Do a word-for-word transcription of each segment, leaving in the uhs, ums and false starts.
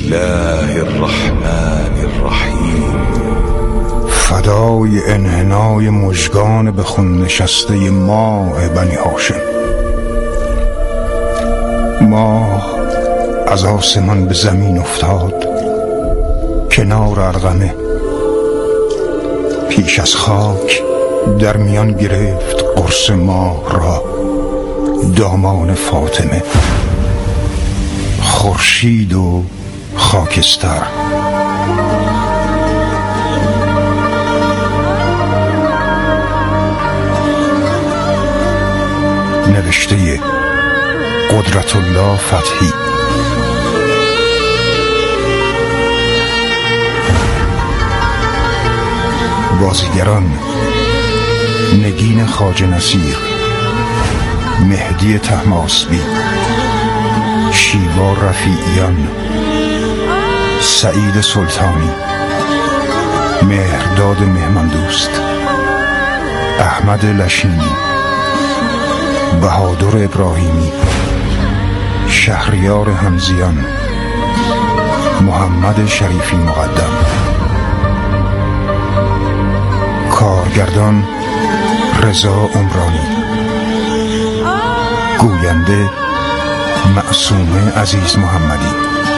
الله الرحمن الرحیم. فدای انحنای مژگان به خون نشسته ماه بنی هاشم. ماه از آسمان به زمین افتاد کنار ارغمه، پیش از خاک در میان گرفت قرص ماه را دامان فاطمه. خورشید و خاکستر نوشته قدرت الله فتحی. بازیگران: نگین خواجه نصیر، مهدی طهماسبی، شیوا رفیعیان، سعید سلطانی، مهرداد مهمندوست، احمد لشینی، بهادر ابراهیمی، شهریار همزیان، محمد شریفی مقدم. کارگردان: رضا عمرانی. گوینده: معصومه عزیز محمدی.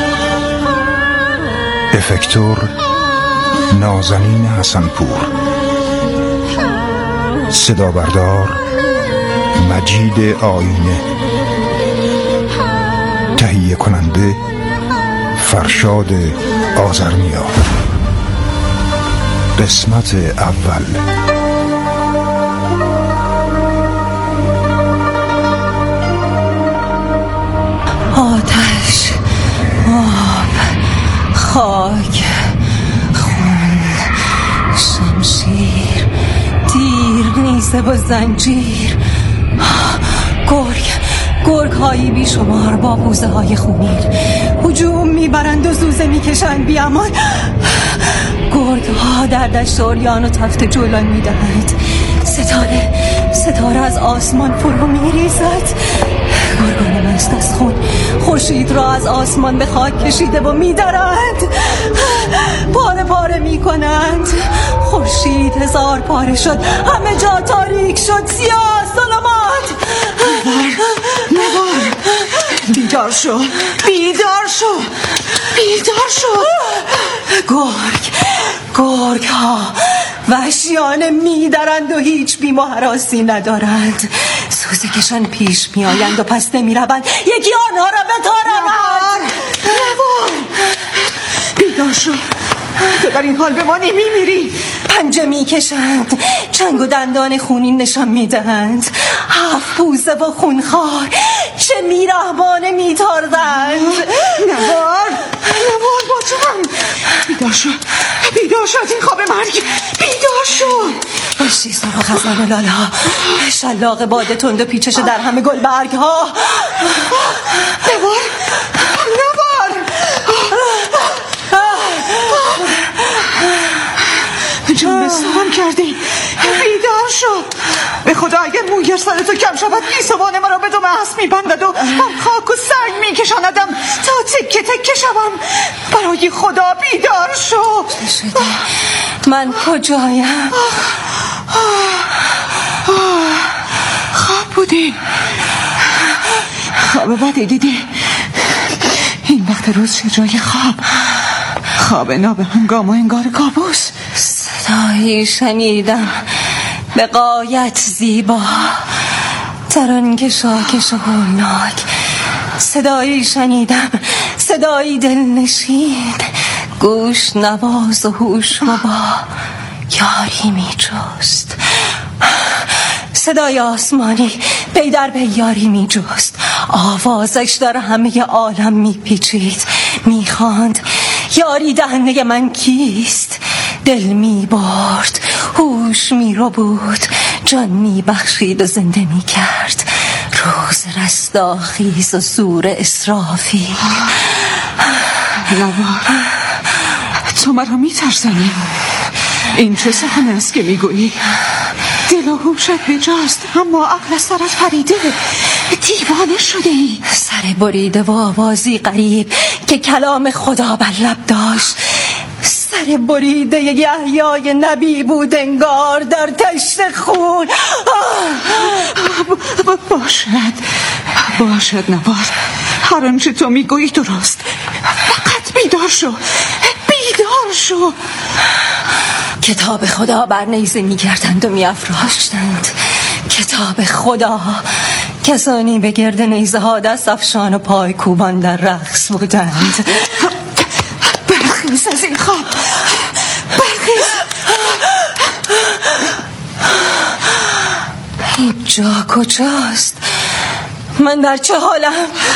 افکتور: نازنین حسنپور. صدا بردار: مجید آینه. تهیه کننده: فرشاد آذرنیا. قسمت اول. آتش، آب، خاک، خون، شمشیر، تیر، نیزه و زنجیر. گرگ گرگ هایی بیشمار با بوزه های خونین هجوم میبرند و زوزه میکشند بیامان. گرگ ها در دشت اوریان و تفت جولان میدهند. ستاره ستاره از آسمان فرو میریزد. گرگان مست از خون خورشید را از آسمان به خاک کشیده و میدرند، پاره پاره میکنند. خورشید هزار پاره شد، همه جا تاریک شد، سیاه ظلمات. نوار بیدار شو، بیدار شو، بیدار شو. گرگ گرگ ها وحشیانه میدرند و هیچ بیم و هراسی ندارند. سوزه کشان پیش می آیند و پس نمی روند یکی آنها را بتارند. نوار بیدار شو، تو در این حال به ما نمی میری. پنجه می کشند، چنگ و دندان خونین نشان می دهند. هفت بوزه و خونخوار چه میرهبانه می تاردند. نوار نوار با تو هم. بیدار شو، بیدار شو از این خواب مرگ، بیدار شو. باشی سراغ خزان لاله ها، شلاق باد تند و پیچش در همه گل برگ ها. نوار نوار جون بستانم کردی، بیدار شو. به خدا اگر مویر سرتو کم شود گیسوان ما را به دو محس میبندد و هم خاک و سنگ میکشاندم تا تکه تکه شوم. برای خدا بیدار شو. شده من کجایم؟ خواب بودی، خواب بدی دیدی. این وقت روز چه جای خواب، خواب ناب هنگام و انگار کابوس. صدایی شنیدم به غایت زیبا، تران کشاکش و هولناک. صدایی شنیدم، صدایی دلنشین، گوش نواز و هوش مبا، یاری می جست. صدای آسمانی پی در پی یاری می جست. آوازش در همه عالم می پیچید، می خواند یاری دهنده من کیست. دل می برد، هوش می رو بود، جان می بخشید و زنده می کرد. روز رستاخیز و سور اسرافی. نوار تو مرا می ترسانی. این چه سخن است که می گویی؟ دل و هوشت بجاست اما عقل سرت پریده. دیوانه شده ای. سر بریده و آوازی غریب که کلام خدا بر لب داشت. سر بریده یحیای نبی بود انگار در تشت خون. باشد باشد نوار، هر آنچه تو میگویی درست. فقط بیدار شو، بیدار شو. کتاب خدا بر نیزه میگردند و میافراشتند. کتاب خدا. کسانی به گرد نیزه ها دست افشان و پای کوبان در رقص بودند. برخیز از این خواب، برخیز. این جا کجاست؟ من در چه حالم؟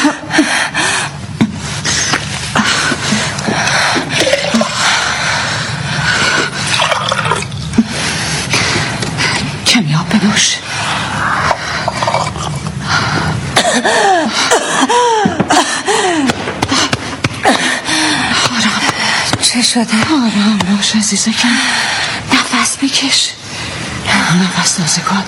کمی آب بنوش. چه شده؟ آرام باش عزیزکم، نفس بکش، نفس تازه کن.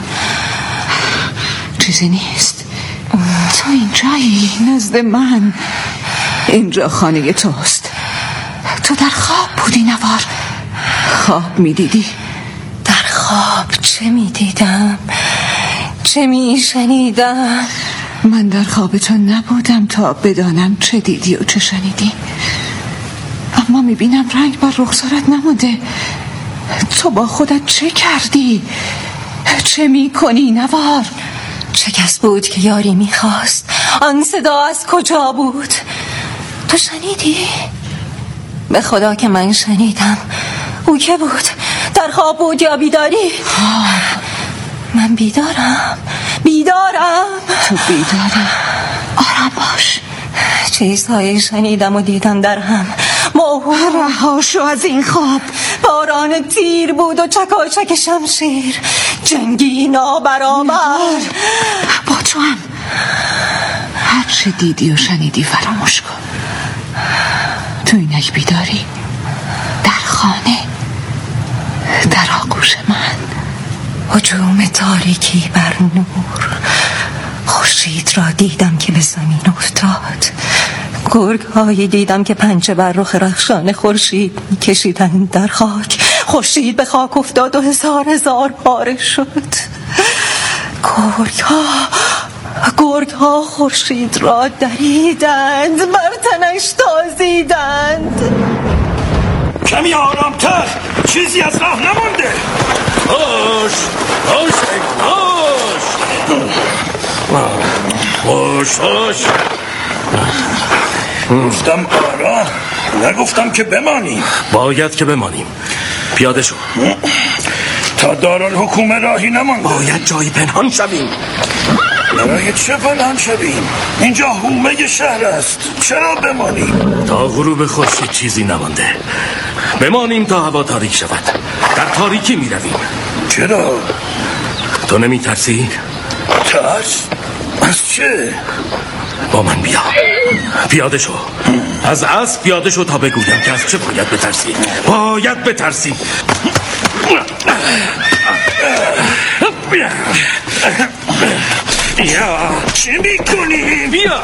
چیزی نیست. تو اینجایی نزد من. اینجا خانه توست. تو در خواب بودی نوار، خواب میدیدی. در خواب چه میدیدم؟ چه میشنیدم؟ من در خواب تو نبودم تا بدانم چه دیدی و چه شنیدی، اما میبینم رنگ بر رخسارت نمونده. تو با خودت چه کردی؟ چه میکنی نوار؟ چه کس بود که یاری میخواست؟ آن صدا از کجا بود؟ تو شنیدی؟ به خدا که من شنیدم. او که بود؟ در خواب بود یا بیداری؟ خواب. من بیدارم، بیدارم. تو بیداری؟ آرام باش. چیزهایی شنیدم و دیدم در هم. موهوم. رها شو از این خواب. باران تیر بود و چکاچک شمشیر، جنگی نابرابر. با تو هم. هر چه دیدی و شنیدی فراموش کن. تو اینک بیداری، در خانه، در آغوش من. هجوم تاریکی بر نور. خورشید را دیدم که به زمین افتاد. گرگ هایی دیدم که پنجه بر رخ رخشان خورشید می‌کشیدند در خاک. خورشید به خاک افتاد و هزار هزار پاره شد. گرگ ها گرگ ها خورشید را دریدند، بر تنش تازیدند. کمی آرامتر، چیزی از راه نمانده. باش باش باش باش باش. گفتم آرام، نگفتم که بمانیم. باید که بمانیم. پیاده شو. تا دارالحکومه راهی نمانده. باید جایی پنهان شویم. برای چه پنهان شویم؟ اینجا حومه شهر است. چرا بمانیم؟ تا غروب خورشید چیزی نمانده. بمانیم تا هوا تاریک شود. در تاریکی می رویم. چرا؟ تو نمی ترسی؟ ترس؟ از چه؟ با من بیا. پیاده شو. از اسب پیاده شو تا بگویم که از چه باید بترسی. باید بترسی. یا چی میکنی؟ بیا.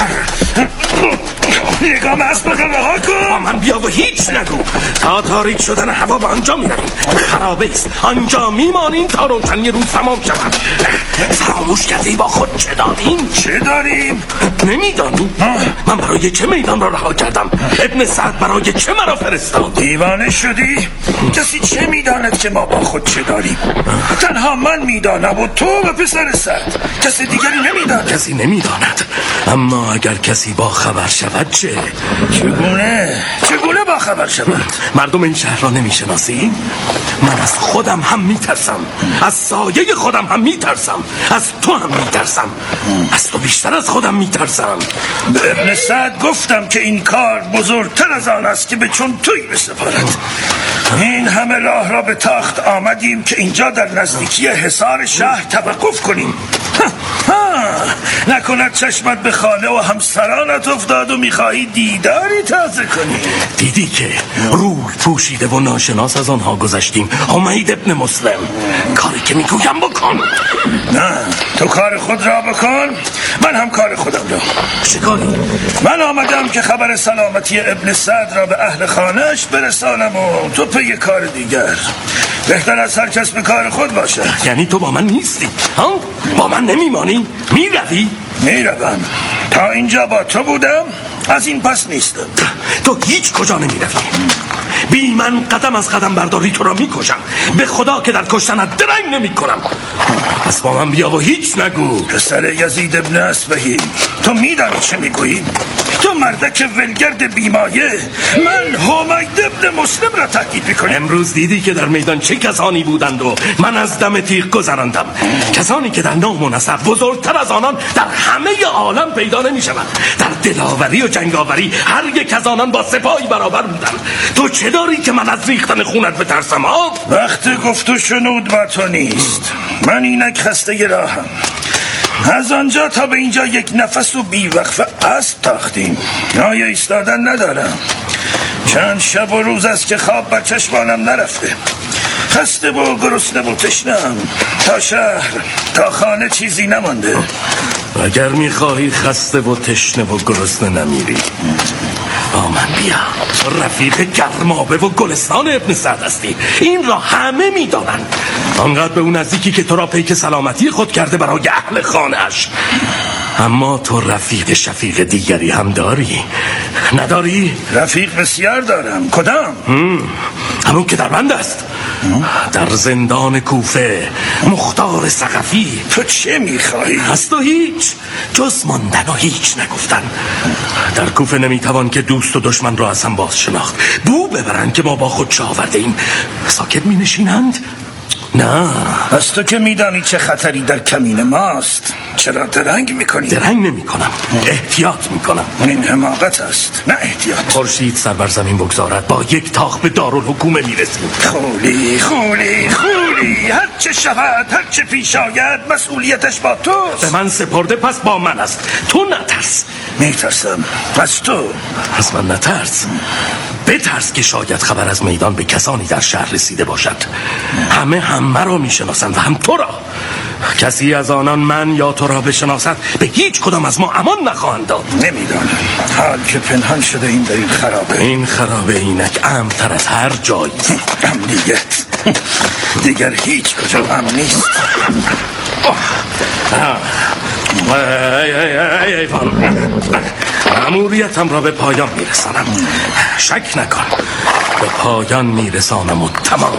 نگام اسب رو رها کن. با من بیا و هیچ نگو. تا تاریک شدن هوا به آنجا میرویم. خرابه است. آنجا میمانیم تا روشنی روز تمام شود. فراموش کردی با خود چه داریم؟ چه داریم؟ نمیدانیم. من برای چه میدان را رها کردم؟ ابن سعد برای چه مرا فرستاد؟ دیوانه شدی؟ کسی چه میداند که ما با خود چه داریم؟ تنها من میدانم و تو و پسر سعد. کسی دیگری نمیداند. کسی نمیداند. اما اگر کسی با خبر شود چه؟ چگونه؟ چگونه با خبر شود؟ مردم این شهر را نمیشناسی؟ من از خودم هم میترسم. از سایه خودم هم میترسم. از تو هم میترسم. از تو بیشتر از خودم میترسم. به ابن سعد گفتم که این کار بزرگتر از آن است که به چون توی بسپارد. این همه راه را به تاخت آمدیم که اینجا در نزدیکی حصار شهر توقف کنیم. ها ها نکند چشمت به خاله و همسرانت افتاد و میخواهی دیداری تازه کنی. دیدی که روی پوشیده و ناشناس از آنها گذشتیم. حمید ابن مسلم، کاری که میگویم بکن. نه، تو کار خود را بکن، من هم کار خودم را. چیکاری؟ من آمدم که خبر سلامتی ابن سعد را به اهل خانهش برسانم و تو پی کار دیگر. بهتر از هر کس به کار خود باشه. یعنی تو با من نیستی؟ ها؟ با من نمیمانی؟ میروی؟ میروم. تا اینجا با تو بودم، از این پس نیستم. تو هیچ کجا نمیروی. بی من قدم از قدم برداری تو را میکشم. به خدا که در کشتنت درنگ نمی کنم. پس با من بیا و هیچ نگو. پسر یزید ابن اسبهی، تو میدانی چه میگویی؟ تو مردک ولگرد بیمایه، من حمید ابن مسلم را تهدید میکنی. امروز دیدی که در میدان چه کسانی بودند و من از دم تیغ گذراندم. کسانی که در نام و نسب بزرگتر از آنان در همه عالم پیدا نمیشوند. در دلاوری و جنگاوری هر یک از آنان با سپاهی برابر بودند. تو چه داری که من از ریختن خونت بترسم؟ ها؟ وقت گفت و شنود با تو نیست. من اینک خسته راهم. از آنجا تا به اینجا یک نفس و بیوقفه اسب تاختیم. نای ایستادن ندارم. چند شب و روز است که خواب بر چشمانم نرفته. خسته و گرسنه و تشنه‌ام. تا شهر تا خانه چیزی نمانده. اگر میخواهی خسته و تشنه و گرسنه نمیری، با من بیا. رفیق گرمابه و گلستان ابن سعد هستی. این را همه میدانند. آنقدر به اون نزدیکی که تو را پیک سلامتی خود کرده برای اهل خانه‌اش. اما تو رفیق شفیق دیگری هم داری، نداری؟ رفیق بسیار دارم. کدام؟ همون که در بند است. در زندان کوفه، مختار ثقفی. تو چه میخواهی؟ از تو هیچ، جز ماندن و هیچ نگفتن. در کوفه نمیتوان که دوست و دشمن را از هم باز شناخت. بو ببرند که ما با خود چه آورده ایم. ساکت می نشینند؟ نه. از تو که میدانی چه خطری در کمین ماست، چرا درنگ میکنی؟ درنگ نمی کنم، احتیاط میکنم. این حماقت است، نه احتیاط. خورشید سر بر زمین بگذارد، با یک تاخ به دارالحکومه میرسیم. خولی خولی خولی، هر چه شود، هر چه پیش آید، مسئولیتش با توست. به من سپرده، پس با من است. تو نترس. میترسم از تو. از من نترس. بترس که شاید خبر از میدان به کسانی در شهر رسیده باشد. همه هم مرا میشناسند و هم تو را. کسی از آنان من یا تو را بشناسد، به هیچ کدام از ما امان نخواهند داد. نمیدانم. حال که پنهان شده این در این خرابه. این خرابه اینک امن‌تر از هر جایی. امنیت دیگر هیچ کجا امن نیست. ای ای ای ای فان مأموریتم را به پایان میرسانم. شک نکن، به پایان میرسانم و تمام.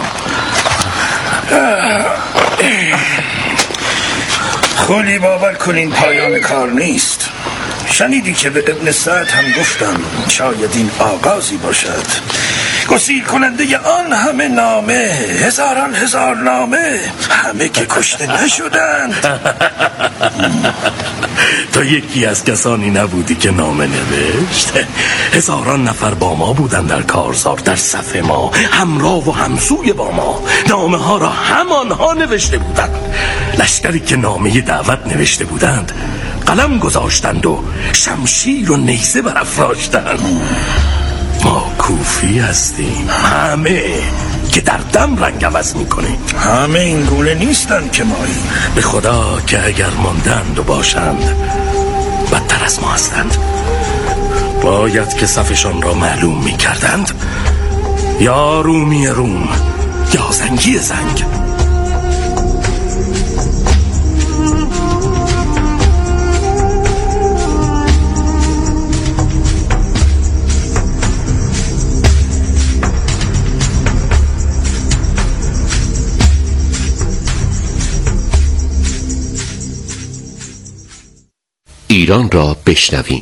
خولی باور کن این پایان کار نیست. شنیدی که به ابن سعد هم گفتم شاید این آغازی باشد. گسیل کننده آن همه نامه، هزاران هزار نامه، همه که کشته نشدند. تو یکی از کسانی نبودی که نامه نوشت؟ هزاران نفر با ما بودن در کارزار، در صف ما، همراه و همسوی با ما. نامه ها را همانها نوشته بودند. لشکری که نامه دعوت نوشته بودند قلم گذاشتند و شمشیر و نیزه برافراشتند. ما کوفی هستیم، همه که در دم رنگ عوض میکنیم. همه این گونه نیستند که مایی. به خدا که اگر ماندند و باشند بدتر از ما هستند. باید که صفشان را معلوم میکردند، یا رومی روم یا زنگی زنگ. ایران را بشنویم.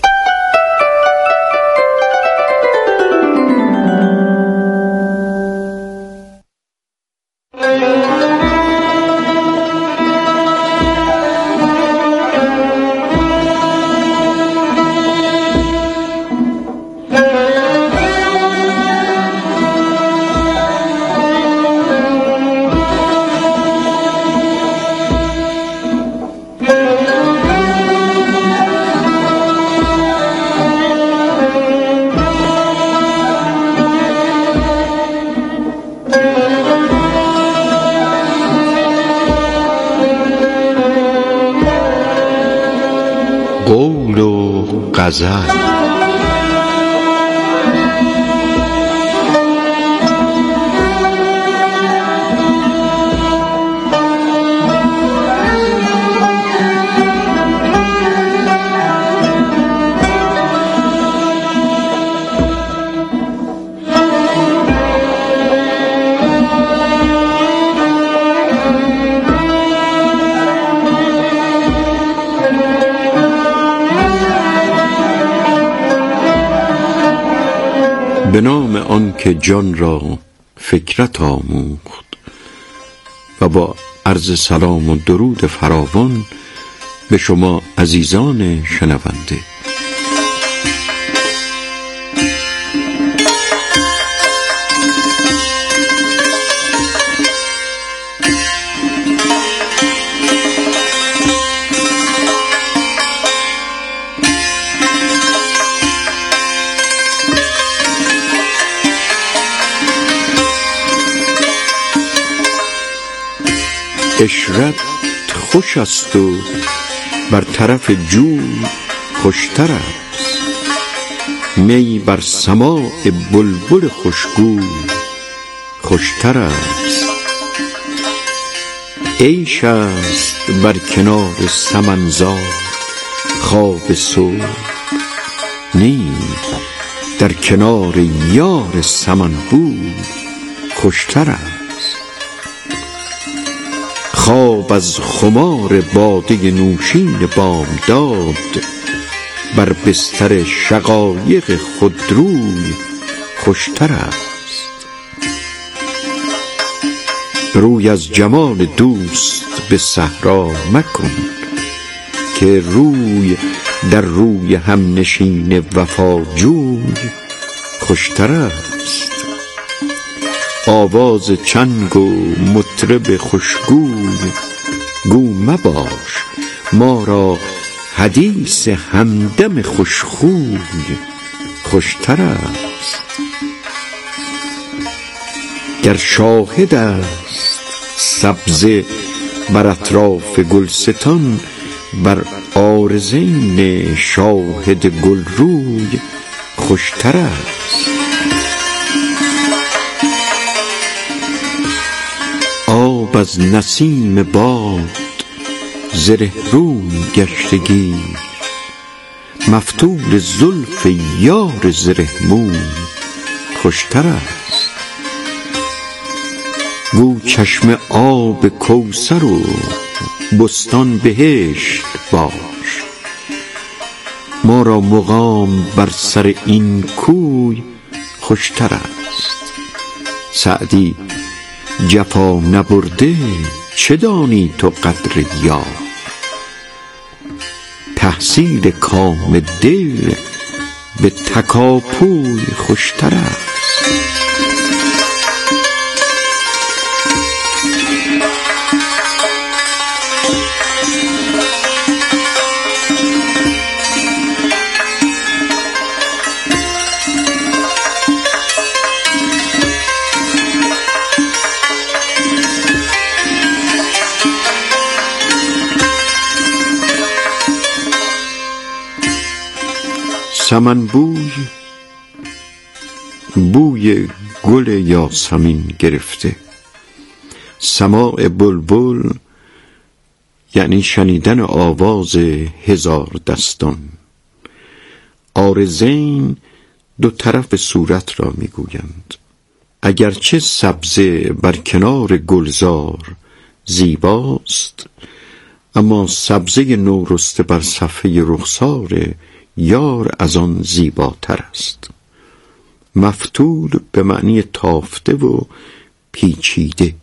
قول و غزل. به نام آن که جان را فکرت آموخت و با عرض سلام و درود فراوان به شما عزیزان شنونده. عشرت خوش است و بر طرف جو خوشتر است، می بر سماع بلبل خوشگو خوشتر است. عیش است بر کنار سمنزار خواب صبح، نی در کنار یار سمنبو خوشتر است. خواب از خمار باده نوشین بامداد بر بستر شقایق خودروی خوشتر است. روی از جمال دوست به صحرا مکن که روی در روی هم نشین وفاجوی خوشتر است. آواز چنگ و مطرب خوشگوی گو مباش ما را حدیث همدم خوشخوی خوشتر است. گر شاهد است سبزه بر اطراف گلستان، بر عارضین شاهد گلروی خوشتر است. آب از نسیم باد زره روی گشتگی، مفتول زلف یار زره موی خوشتر است. گو چشم آب کوثر و بستان بهشت باش، ما را مقام بر سر این کوی خوشتر است. سعدی جفا نبرده چه دانی تو قدر یار، تحصیل کام دل به تکاپوی خوشتر است. سمن بوی بوی گل یاسمین گرفته، سماع بلبل یعنی شنیدن آواز هزار دستان، عارضین دو طرف صورت را میگویند. اگرچه سبزه بر کنار گلزار زیباست، اما سبزه نورسته بر صفحه رخسار یار از آن زیباتر است. مفتول به معنی تافته و پیچیده،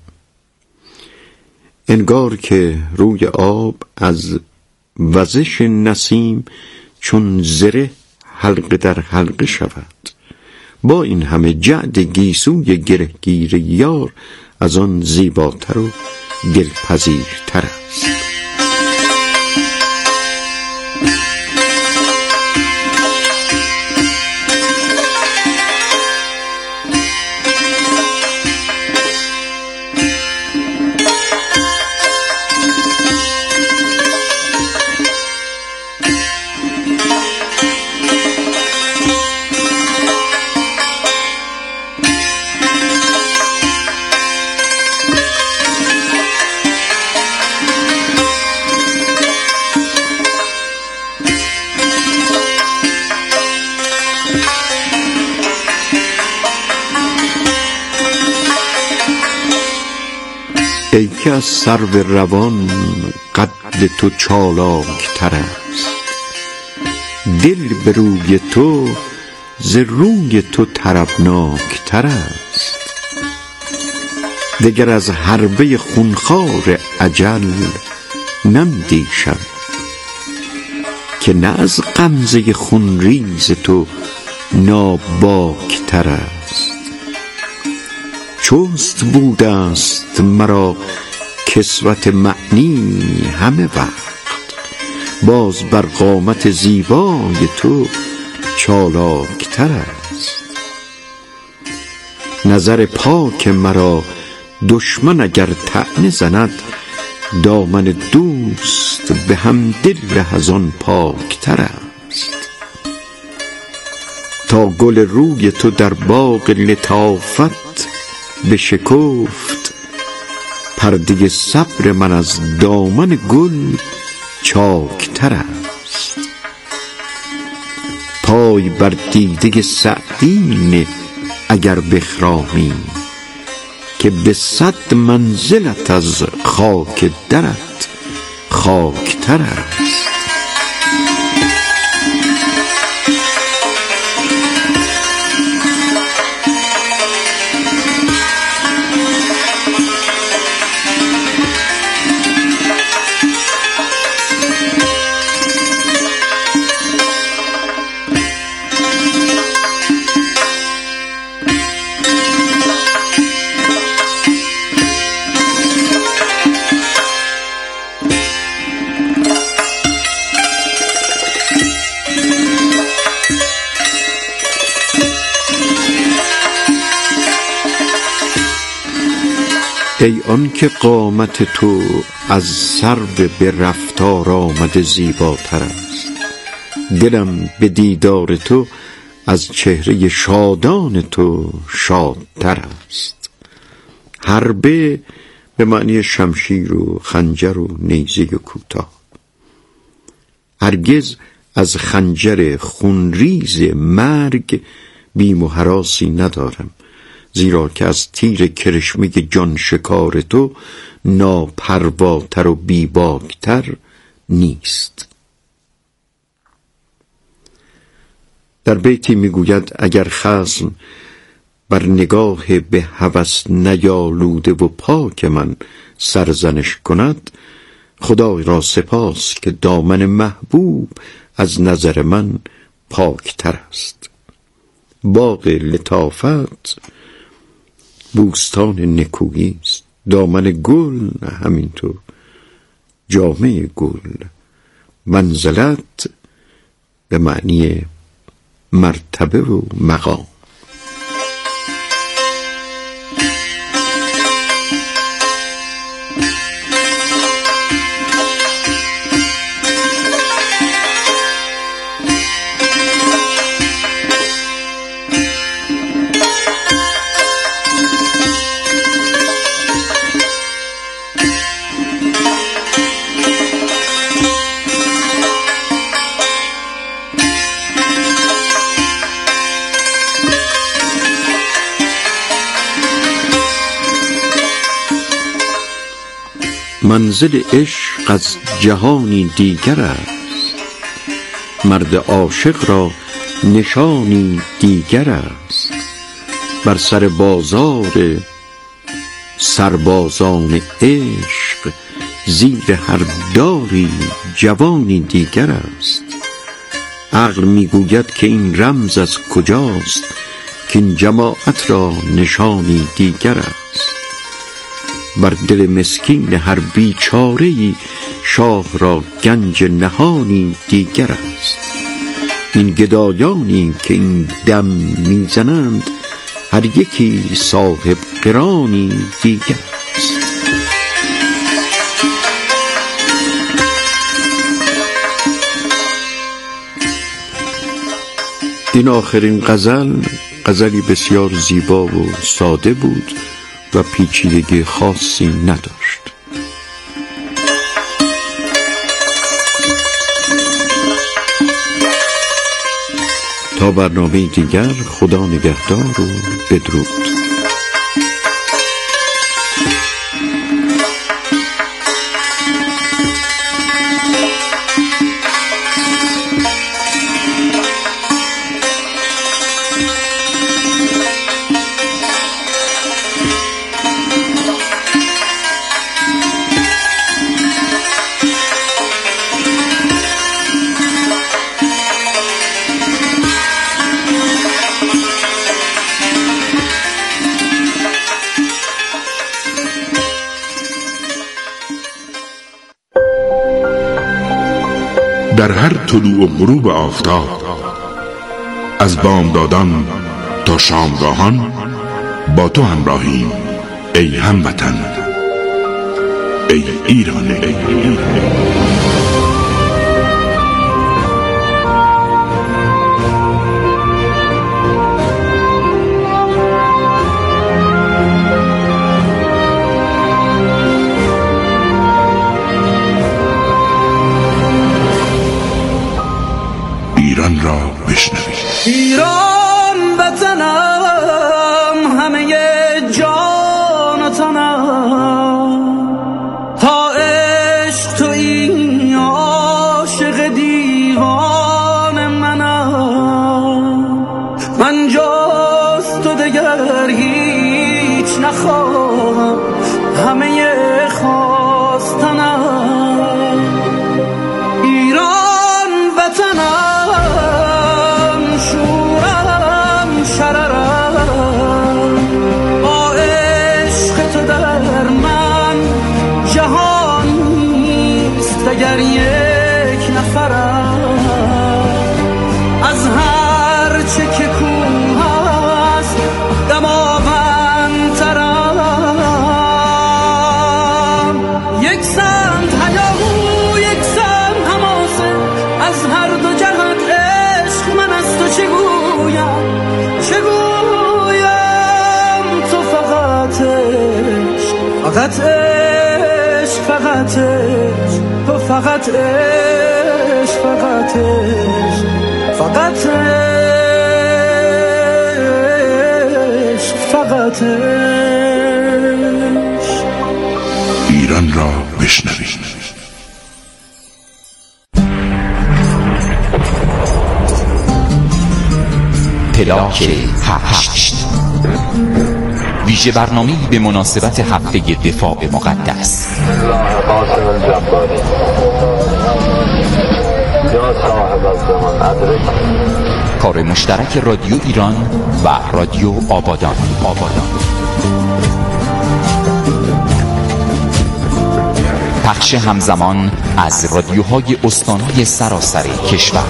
انگار که روی آب از وزش نسیم چون زره حلقه در حلقه شود. با این همه جعد گیسوی گرهگیر یار از آن زیباتر و دلپذیرتر است. که از سرو روان قد تو چالاک تر است، دل به روی تو ز روی تو طربناک تر است. دگر از حربه خونخوار اجل نندیشم، که نه از غمزه خونریز تو ناباک تر است. چست بوده است مرا کسوت معنی همه وقت، باز بر قامت زیبای تو چالاک تر است. نظر پاک مرا دشمن اگر طعنه زند، دامن دوست به هم دل از آن پاک تر است. تا گل روی تو در باغ لطافت بشکفت، پرده صبر من از دامن گل چاک تر است. پای بر دیده سعدی نه اگر بخرامی، که به صد منزلت از خاک درت خاک تر است. ای آن که قامت تو از سرو به رفتار آمده زیباتر است، دلم به دیدار تو از چهره شادان تو شادتر است. حربه به معنی شمشیر و خنجر و نیزه کوتاه. هرگز از خنجر خونریز مرگ بیم و هراسی ندارم، زیرا که از تیر کرشمه جان شکار تو ناپرواتر و بیباکتر نیست. در بیتی میگوید اگر خصم بر نگاه به هوس نیالوده و پاک من سرزنش کند، خدای را سپاس که دامن محبوب از نظر من پاکتر است. باغ لطافت بوستان نکویی است، دامن گل همینطور جامعه گل. منزلت به معنی مرتبه و مقام. منزل عشق از جهانی دیگر است، مرد عاشق را نشانی دیگر است. بر سر بازار سربازان عشق، زیر هر داری جوانی دیگر است. عقل میگوید که این رمز از کجاست، که این جماعت را نشانی دیگر است. بر دل مسکین هر بیچاره‌ای، شاه را گنج نهانی دیگر است. این گدایانی که این دم میزنند، هر یکی صاحب قرانی دیگر است. این آخرین غزل غزلی بسیار زیبا و ساده بود و پیچیدگی خاصی نداشت. تا برنامه دیگر، خدا نگهدار و بدرود. در هر طلوع و غروب آفتاب، از بامدادان تا شامگاهان با تو همراهیم ای هموطن، ای ایران. ای ایران. ایران را بشنوید. ایران وطنم، همه جان و تنم، تا عشق تو این عاشق دیوان منم. من جز تو دگر هیچ نخواهم، همه خواستنم. ایران وطنم، اگر یک نفرم، از هر چه که کوه است دماوندترم. یک سمت هیاهو، یک سمت حماسه، از هر دو جهت عشق من از تو چه گویم، چه گویم. تو فقط عشق، فقط عشق، فقط عشق، تو فقط عشق، فقط عشق، فقط عشق، فقط عشق. ایران را بشنوید. پلاک هشت، ویژه برنامه‌ای به مناسبت هفته دفاع مقدس. کار مشترک رادیو ایران و رادیو آبادان. آبادان. پخش همزمان از رادیوهای استانهای سراسر کشور.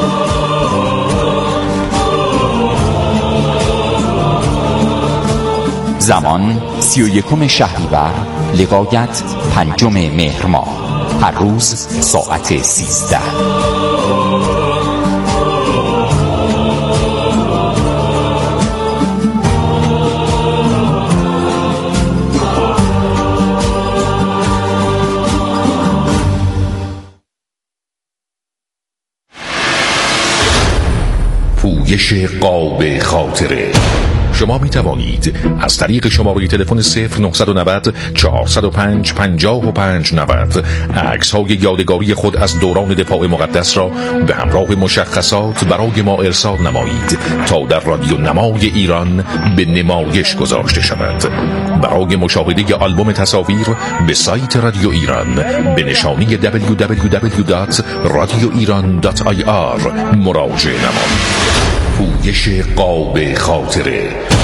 زمان سی و یکم شهریور لقایت پنجم مهر ماه، هر روز ساعت سیزده. پویش قاب خاطره. شما می توانید از طریق شماره تلفن صفر نهصد و نود چهارصد و پنج پنجاه و پنج نود عکس های یادگاری خود از دوران دفاع مقدس را به همراه مشخصات برای ما ارسال نمایید تا در رادیو نمای ایران به نمایش گذاشته شود. برای مشاهده آلبوم تصاویر به سایت رادیو ایران به نشانی دبلیو دبلیو دبلیو دات رادیو ایران دات آی آر مراجعه نمایید. پویش قاب خاطره.